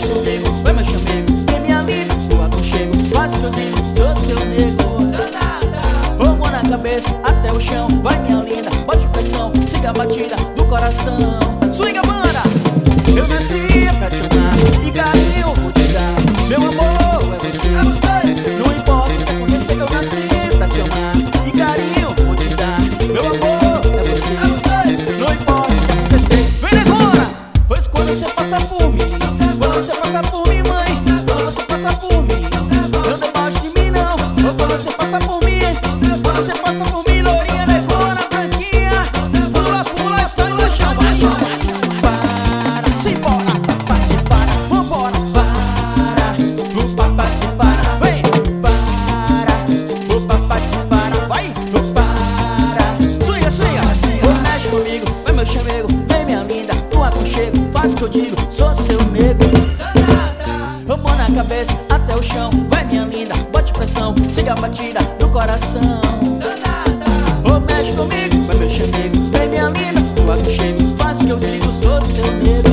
mexe comigo, vai meu chamego, vem minha linda, eu aconchego, faz o que eu digo, sou seu nego. Vamos na cabeça, até o chão, vai minha linda, bote pressão, siga a batida do coração. Swinga, banda! Eu nasci pra te amar, e carinho vou te dar. Meu amor é você, não importa o que acontecer, eu nasci pra te amar, e carinho vou te dar. Meu amor é você, não importa o que acontecer. Vem negona, pois quando você passa por mim, quando você passa por mim, mãe, quando você passa por mim, não debaixo de mim não. Quando você passa por mim, quando você passa por mim, lourinha, negona, branquinha, pula, pula, sai no chão, vai, para, simbora, parte, para, vambora, para, o papate, para, vem, para, o papate, para, vai, para, swinga, swinga, ô, mexe comigo, vai meu chamego, vem minha linda, o aconchego, faz o que eu digo, sou seu nego. Vamos na cabeça, até o chão, vai minha linda, bote pressão, siga a batida do coração. Ô, mexe comigo, vai meu chamego, vem minha linda, o aconchego, faz o que eu digo, sou seu nego.